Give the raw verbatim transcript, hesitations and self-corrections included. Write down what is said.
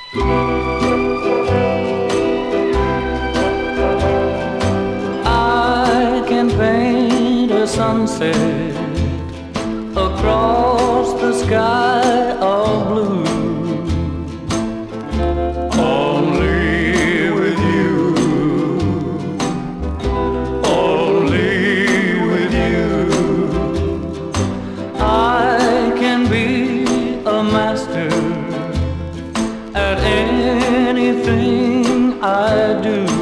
I can paint a sunset across the sky of blue. Only with you, only with you. I can be a master at anything I do.